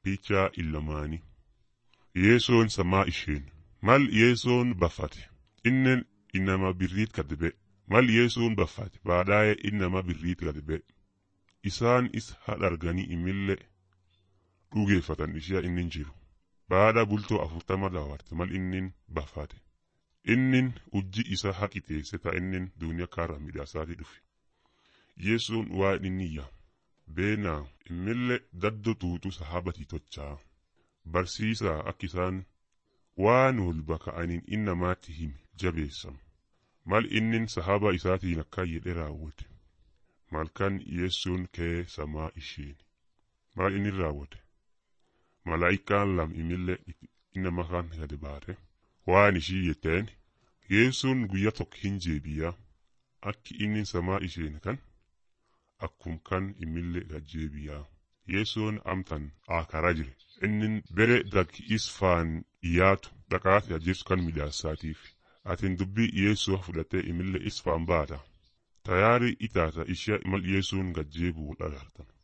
Picha ilamaanii. Yesoon samaa isheen. Mal yesoon baffate. Innen inama birriit gadbe. Mal yesoon baffate. Baadaaye innama birriit gadbe. Isaan is hadharganii imillee dhugeeffatan ishee innin jiru. Baada bultoo 40 daawwarte mal innin baffate. Innin ujji isa haqiteesse ta innin duuniyaa kaara midhaasaati dhufe. Yesoon waa inni yaa. Beenaa imillee daddo tuutu sahaabati tochaa. Barsiisaa akka isaan waan wal baka'aniin innamaatti himi jabeessam. Mal innin sahaaba isaatiin akka jedhe raawwate. Malkan Yesuun kee samaa isheen. Mal inni raawwate. Malaayikaan lam imillee innama kan gadi baate. Waan ishii jetteen Yesuun guyyaa tokko hin jeebiyaa. Akki inni samaa isheen kan akkum kan imillee gajjeebiyaa. Yesuun amtan akaraa jire. Innin bere dag isfaan dhiyaatu dhaqaati ajjeesu kan midhaasaatiif. Atin dubbii Yesu'a fudhatee imillee isfaan baata. Tayaari itaata ishee mal Yesuun gajjeebuu dhagartan.